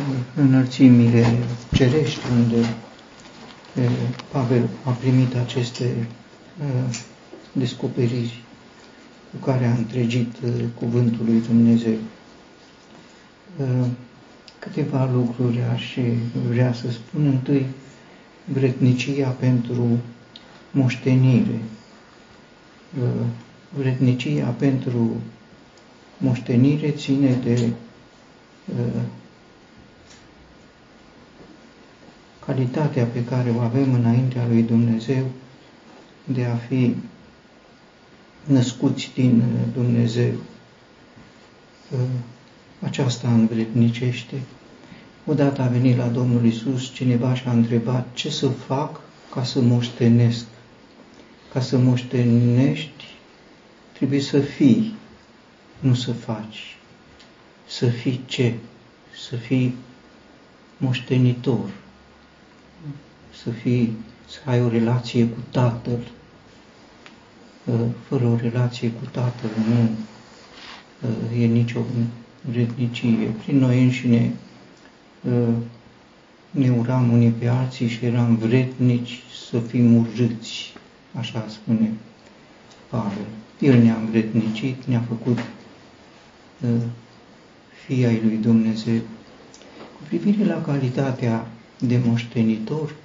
înălțimile cerești, unde Pavel a primit aceste descoperiri cu care a întregit cuvântul lui Dumnezeu. Câteva lucruri aș vrea să spun. Întâi, vrednicia pentru moștenire. Vrednicia pentru moștenire ține de calitatea pe care o avem înaintea lui Dumnezeu de a fi născuți din Dumnezeu. Aceasta învrednicește. Odată a venit la Domnul Iisus cineva și a întrebat: ce să fac ca să moștenesc? Ca să moștenești trebuie să fii, nu să faci. Să fii ce? Să fii moștenitor. Să ai o relație cu Tatăl. Fără o relație cu Tatăl nu e nicio vrednicie. Prin noi înșine ne uram unii pe alții și eram vrednici să fim urâți, așa spune Pavel. El ne-a învrednicit, ne-a făcut fii ai lui Dumnezeu. Cu privire la calitatea de moștenitor,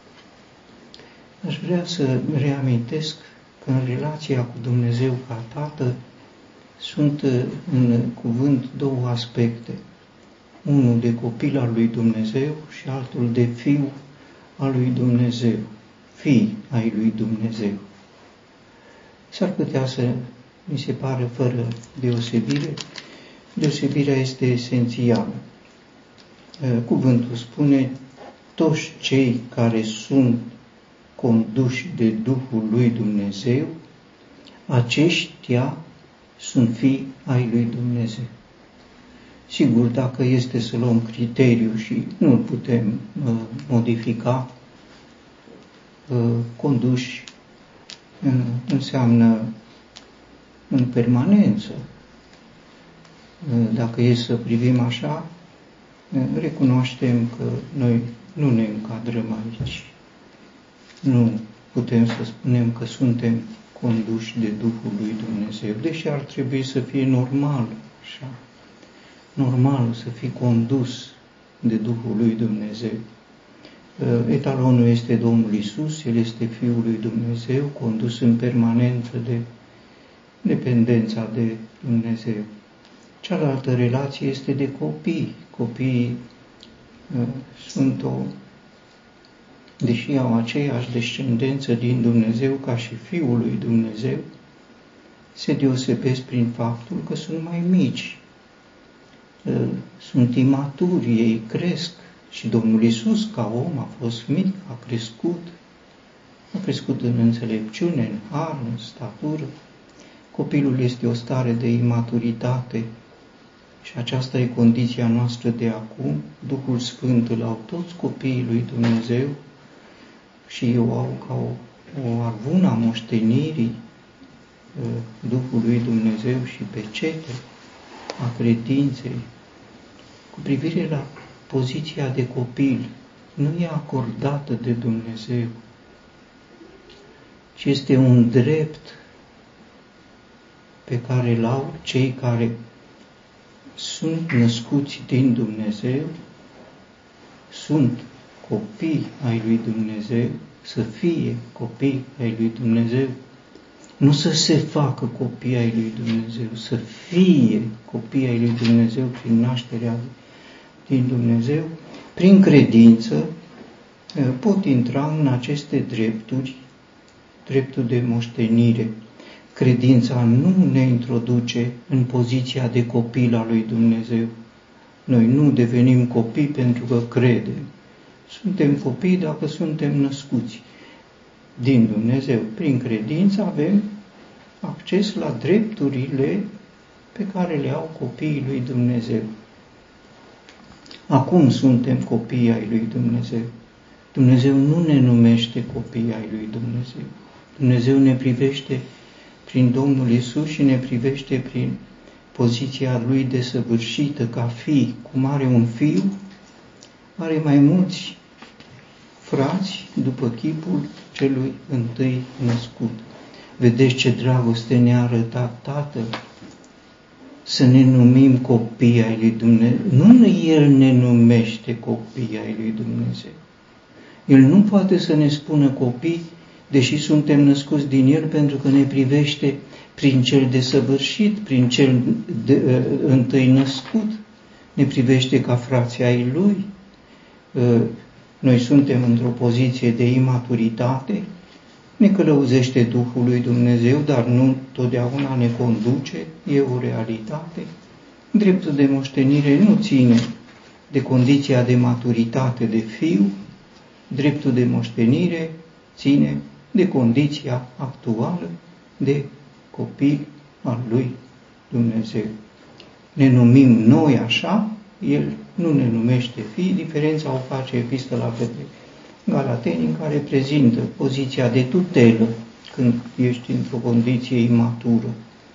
aș vrea să reamintesc că în relația cu Dumnezeu ca Tată sunt în cuvânt două aspecte. Unul de copil al lui Dumnezeu și altul de fiu al lui Dumnezeu, fii ai lui Dumnezeu. S-ar putea să mi se pare fără deosebire. Deosebirea este esențială. Cuvântul spune: toți cei care sunt conduși de Duhul lui Dumnezeu, aceștia sunt fii ai lui Dumnezeu. Sigur, dacă este să luăm criteriu și nu-l putem modifica, conduși înseamnă în permanență. Dacă e să privim așa, recunoaștem că noi nu ne încadrăm aici. Nu putem să spunem că suntem conduși de Duhul lui Dumnezeu, deși ar trebui să fie normal așa. Normal să fii condus de Duhul lui Dumnezeu. Etalonul este Domnul Iisus, El este Fiul lui Dumnezeu, condus în permanență de dependența de Dumnezeu. Cealaltă relație este de copii. Copiii sunt deși au aceeași descendență din Dumnezeu ca și Fiul lui Dumnezeu, se deosebesc prin faptul că sunt mai mici. Sunt imaturi, ei cresc. Și Domnul Iisus, ca om, a fost mic, a crescut în înțelepciune, în har, în statură. Copilul este o stare de imaturitate și aceasta e condiția noastră de acum. Duhul Sfânt îl au toți copiii lui Dumnezeu și eu au ca o arvună a moștenirii Duhului Dumnezeu și pecete a credinței. Cu privire la poziția de copil, nu e acordată de Dumnezeu, ci este un drept pe care îl au cei care sunt născuți din Dumnezeu, sunt copii ai lui Dumnezeu, să fie copii ai lui Dumnezeu, nu să se facă copii ai lui Dumnezeu, să fie copii ai lui Dumnezeu prin nașterea din Dumnezeu. Prin credință pot intra în aceste drepturi, dreptul de moștenire. Credința nu ne introduce în poziția de copil al lui Dumnezeu. Noi nu devenim copii pentru că credem. Suntem copii dacă suntem născuți din Dumnezeu. Prin credință avem acces la drepturile pe care le au copiii lui Dumnezeu. Acum suntem copii ai lui Dumnezeu. Dumnezeu nu ne numește copii ai lui Dumnezeu. Dumnezeu ne privește prin Domnul Iisus și ne privește prin poziția Lui desăvârșită ca fii. Cum are un fiu, are mai mulți frați după chipul celui întâi născut. Vedeți ce dragoste ne-a arătat Tatăl? Să ne numim copii ai lui Dumnezeu. Nu El ne numește copii ai lui Dumnezeu. El nu poate să ne spună copii, deși suntem născuți din El, pentru că ne privește prin cel desăvârșit, prin cel întâi născut. Ne privește ca frații ai Lui. Noi suntem într-o poziție de imaturitate, ne călăuzește Duhul lui Dumnezeu, dar nu totdeauna ne conduce, e o realitate. Dreptul de moștenire nu ține de condiția de maturitate de fiu, dreptul de moștenire ține de condiția actuală de copil al lui Dumnezeu. Ne numim noi așa, El nu ne numește fii, diferența o face Epistola către Galateni, în care prezintă poziția de tutelă când ești într-o condiție imatură.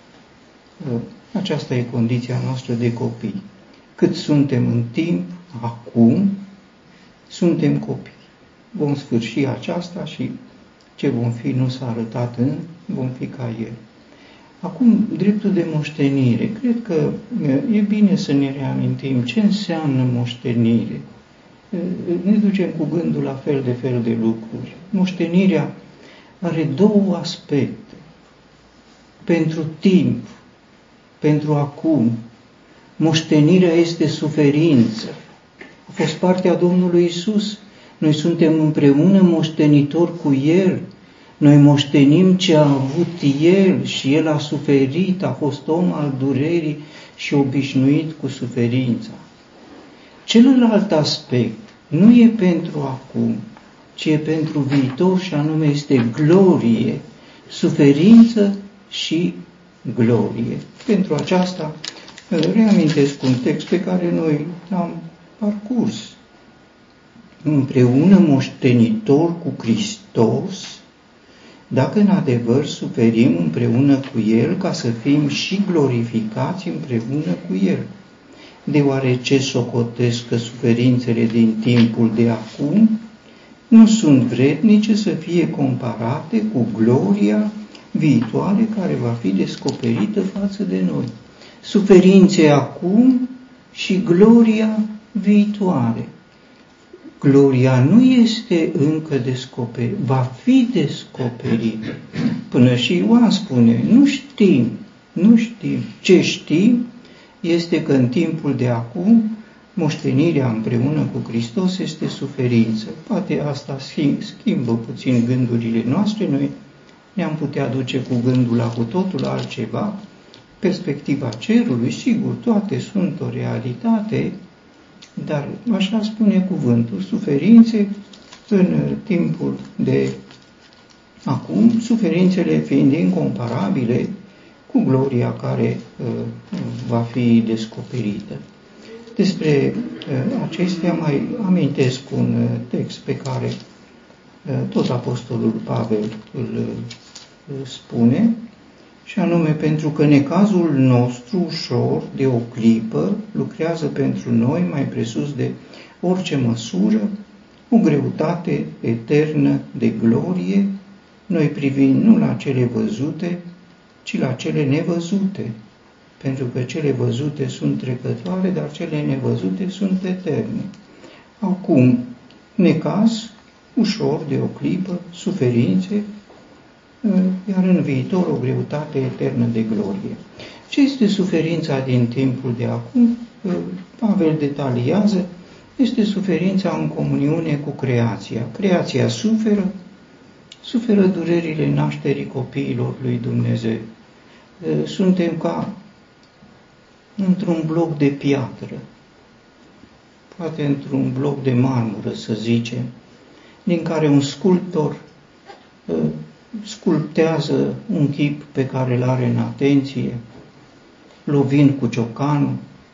Aceasta e condiția noastră de copii. Cât suntem în timp, acum, suntem copii. Vom sfârși aceasta și ce vom fi nu s-a arătat vom fi ca El. Acum, dreptul de moștenire. Cred că e bine să ne reamintim ce înseamnă moștenire. Ne ducem cu gândul la fel de lucruri. Moștenirea are două aspecte. Pentru timp, pentru acum. Moștenirea este suferință. A fost partea Domnului Iisus. Noi suntem împreună moștenitori cu El. Noi moștenim ce a avut El și El a suferit, a fost om al durerii și obișnuit cu suferința. Celălalt aspect nu e pentru acum, ci e pentru viitor și anume este glorie, suferință și glorie. Pentru aceasta reamintesc un text pe care noi l-am parcurs. Împreună moștenitor cu Hristos, dacă în adevăr suferim împreună cu El, ca să fim și glorificați împreună cu El. Deoarece socotesc că suferințele din timpul de acum nu sunt vrednice să fie comparate cu gloria viitoare care va fi descoperită față de noi. Suferințe acum și gloria viitoare. Gloria nu este încă descoperită, va fi descoperită. Până și Ioan spune, nu știm. Ce știm este că în timpul de acum, moștenirea împreună cu Hristos este suferință. Poate asta schimbă puțin gândurile noastre, noi ne-am putea duce cu gândul la cu totul altceva. Perspectiva cerului, sigur, toate sunt o realitate, dar așa spune cuvântul, suferințe în timpul de acum, suferințele fiind incomparabile cu gloria care va fi descoperită. Despre acestea mai amintesc un text pe care tot Apostolul Pavel îl spune, și anume, pentru că necazul nostru ușor, de o clipă, lucrează pentru noi mai presus de orice măsură, o greutate eternă de glorie, noi privind nu la cele văzute, ci la cele nevăzute, pentru că cele văzute sunt trecătoare, dar cele nevăzute sunt eterne. Acum, necaz, ușor, de o clipă, suferințe, iar în viitor o greutate eternă de glorie. Ce este suferința din timpul de acum? Pavel detaliază, este suferința în comuniune cu creația. Creația suferă durerile nașterii copiilor lui Dumnezeu. Suntem ca într-un bloc de piatră, poate într-un bloc de marmură, să zicem, din care un sculptor sculptează un chip pe care îl are în atenție, lovind cu ciocanul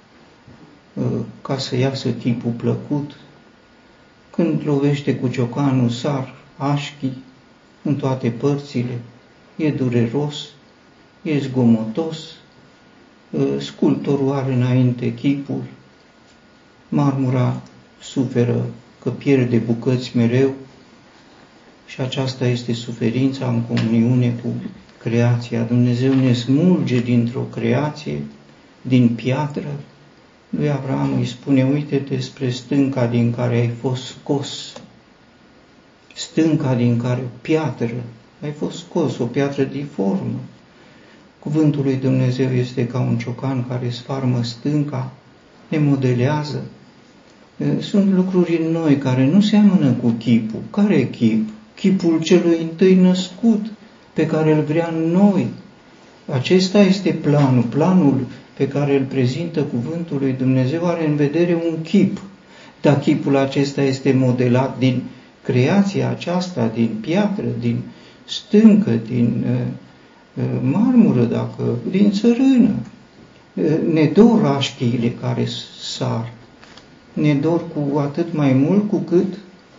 ca să iasă chipul plăcut. Când lovește cu ciocanul, sar așchii în toate părțile, e dureros, e zgomotos, sculptorul are înainte chipul, marmura suferă, că pierde bucăți mereu și aceasta este suferința în comuniune cu creația. Dumnezeu ne smulge dintr-o creație, din piatră. Lui Avram îi spune, uite-te spre stânca din care ai fost scos, stânca din care o piatră ai fost scos, o piatră diformă. Cuvântul lui Dumnezeu este ca un ciocan care sfarmă stânca, ne modelează. Sunt lucruri în noi care nu seamănă cu chipul. Care chip? Chipul celui întâi născut, pe care îl vrea în noi. Acesta este planul pe care îl prezintă cuvântul lui Dumnezeu, are în vedere un chip. Dar chipul acesta este modelat din creația aceasta, din piatră, din stâncă, din marmură, din țărână. Ne dor rașchiile care sar. Ne dor cu atât mai mult cu cât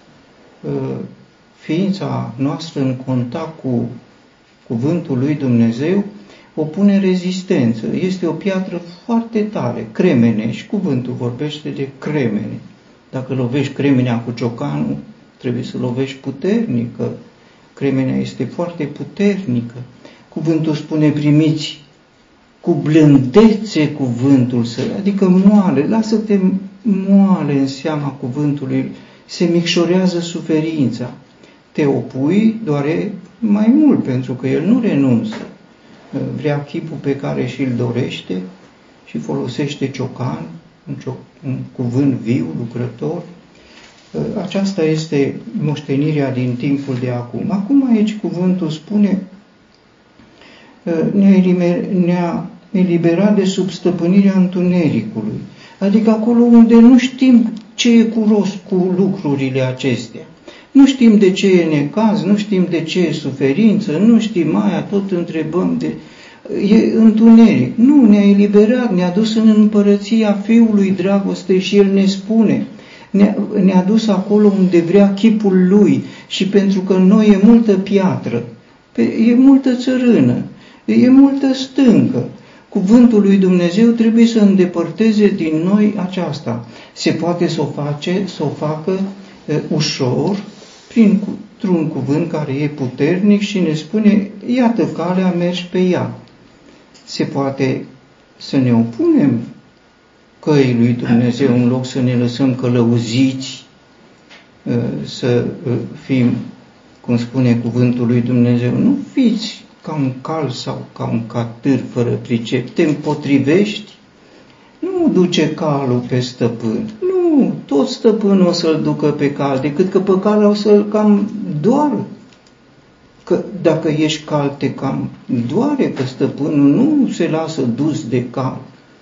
ființa noastră în contact cu cuvântul lui Dumnezeu o pune rezistență. Este o piatră foarte tare, cremene, și cuvântul vorbește de cremene. Dacă lovești cremenea cu ciocanul, trebuie să lovești puternic, că cremenea este foarte puternică. Cuvântul spune, primiți cu blândețe cuvântul, adică moale, lasă-te moale în seama cuvântului, se micșorează suferința. Te opui, doare mai mult, pentru că el nu renunță. Vrea chipul pe care și-l dorește și folosește ciocan, un cuvânt viu, lucrător. Aceasta este moștenirea din timpul de acum. Acum aici cuvântul spune, ne-a eliberat de sub stăpânirea întunericului. Adică acolo unde nu știm ce e cu rost cu lucrurile acestea. Nu știm de ce e necaz, nu știm de ce e suferință, nu știm aia, tot întrebăm de... E întuneric. Nu, ne-a eliberat, ne-a dus în împărăția Fiului Dragostei și El ne spune, ne-a dus acolo unde vrea chipul Lui și pentru că în noi e multă piatră, e multă țărână, e multă stâncă. Cuvântul lui Dumnezeu trebuie să îndepărteze din noi aceasta. Se poate să o facă ușor, printr-un cuvânt care e puternic și ne spune, iată calea, mergi pe ea. Se poate să ne opunem căii lui Dumnezeu în loc să ne lăsăm călăuziți, să fim, cum spune cuvântul lui Dumnezeu, nu fiți ca un cal sau ca un catâr fără pricep, te împotrivești, nu duce calul pe stăpân, nu, tot stăpânul o să-l ducă pe cal, decât că pe cal o să-l cam doară. Că dacă ești cal, te cam doare, că stăpânul nu se lasă dus de cal.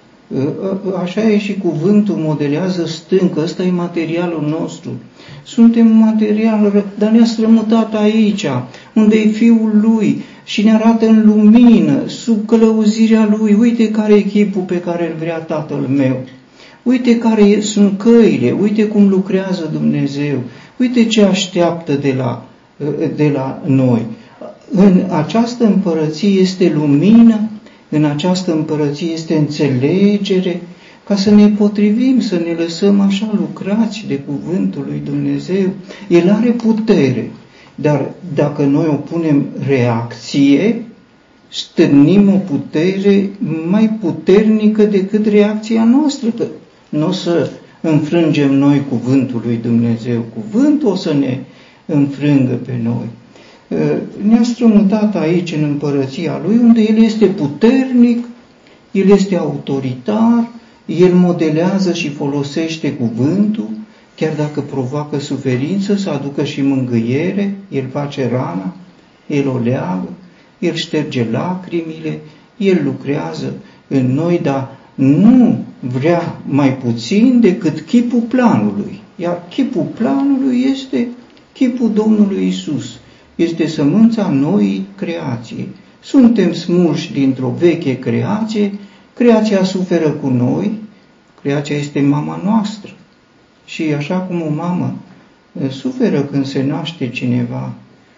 Așa e și cuvântul, modelează stâncă, ăsta e materialul nostru. Suntem material, dar ne-a strămutat aici, unde e Fiul Lui și ne arată în lumină, sub călăuzirea Lui. Uite care e chipul pe care îl vrea Tatăl meu. Uite care sunt căile, uite cum lucrează Dumnezeu, uite ce așteaptă de la noi. În această împărăție este lumină, în această împărăție este înțelegere, ca să ne potrivim, să ne lăsăm așa lucrați de cuvântul lui Dumnezeu. El are putere, dar dacă noi o punem reacție, stârnim o putere mai puternică decât reacția noastră, că nu o să înfrângem noi cuvântul lui Dumnezeu, cuvântul o să ne înfrângă pe noi. Ne-a strămutat aici în împărăția Lui, unde El este puternic, El este autoritar, El modelează și folosește cuvântul, chiar dacă provoacă suferință, să aducă și mângâiere, El face rana, El o leagă, El șterge lacrimile, El lucrează în noi, dar nu vrea mai puțin decât chipul planului. Iar chipul planului este chipul Domnului Isus. Este sămânța noii creații. Suntem smulși dintr-o veche creație, creația suferă cu noi, creația este mama noastră. Și așa cum o mamă suferă când se naște cineva,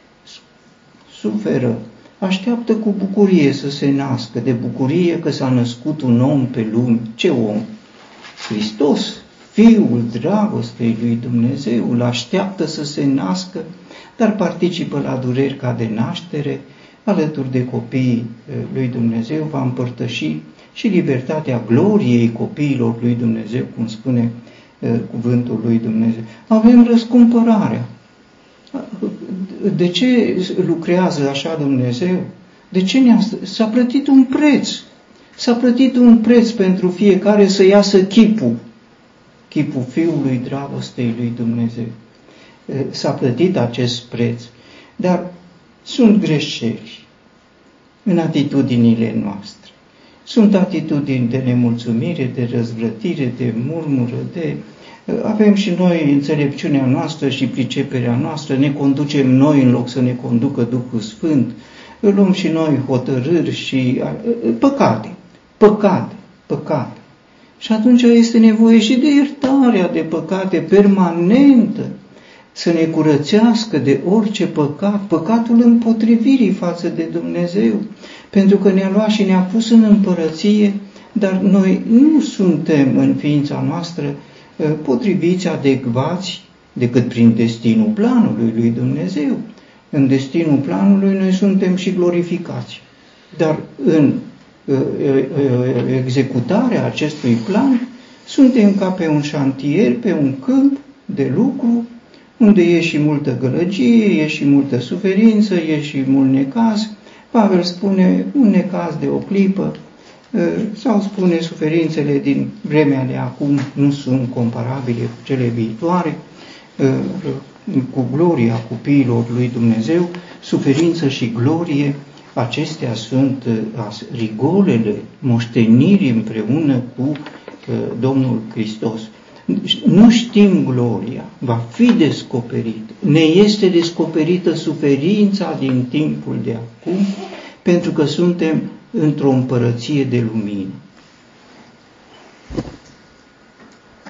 suferă, așteaptă cu bucurie să se nască, de bucurie că s-a născut un om pe lume. Ce om? Hristos. Fiul dragostei lui Dumnezeu, îl așteaptă să se nască, dar participă la dureri ca de naștere, alături de copiii lui Dumnezeu va împărtăși și libertatea gloriei copiilor lui Dumnezeu, cum spune cuvântul lui Dumnezeu. Avem răscumpărarea. De ce lucrează așa Dumnezeu? De ce s-a plătit un preț? S-a plătit un preț pentru fiecare să iasă chipul Fiului dragostei lui Dumnezeu. S-a plătit acest preț, dar sunt greșeli în atitudinile noastre. Sunt atitudini de nemulțumire, de răzvrătire, de murmură, avem și noi înțelepciunea noastră și priceperea noastră, ne conducem noi în loc să ne conducă Duhul Sfânt, luăm și noi hotărâri și păcate. Și atunci este nevoie și de iertarea de păcate permanentă, să ne curățească de orice păcatul împotrivirii față de Dumnezeu, pentru că ne-a luat și ne-a pus în împărăție, dar noi nu suntem în ființa noastră potriviți, adecvați, decât prin destinul planului lui Dumnezeu. În destinul planului noi suntem și glorificați, dar în executarea acestui plan suntem ca pe un șantier, pe un câmp de lucru, unde e și multă gălăgie, e și multă suferință, e și mult necaz. Pavel spune un necaz de o clipă, sau spune suferințele din vremea de acum nu sunt comparabile cu cele viitoare, cu gloria copiilor lui Dumnezeu, suferință și glorie, acestea sunt rigolele moștenirii împreună cu Domnul Hristos. Nu știm gloria, va fi descoperit. Ne este descoperită suferința din timpul de acum, pentru că suntem într-o împărăție de lumină.